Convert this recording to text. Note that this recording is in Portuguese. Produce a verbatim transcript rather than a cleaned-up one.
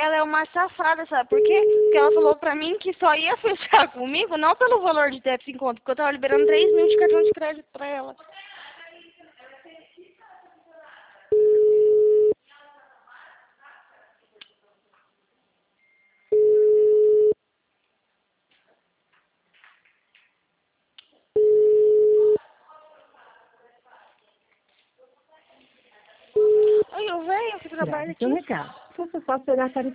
ela é uma safada, sabe por quê? Porque ela falou pra mim que só ia fechar comigo, não pelo valor de déficit em conta, porque eu tava liberando três mil de cartão de crédito pra ela. Oi, eu venho, eu trabalho Seu aqui. recado. Se você só será para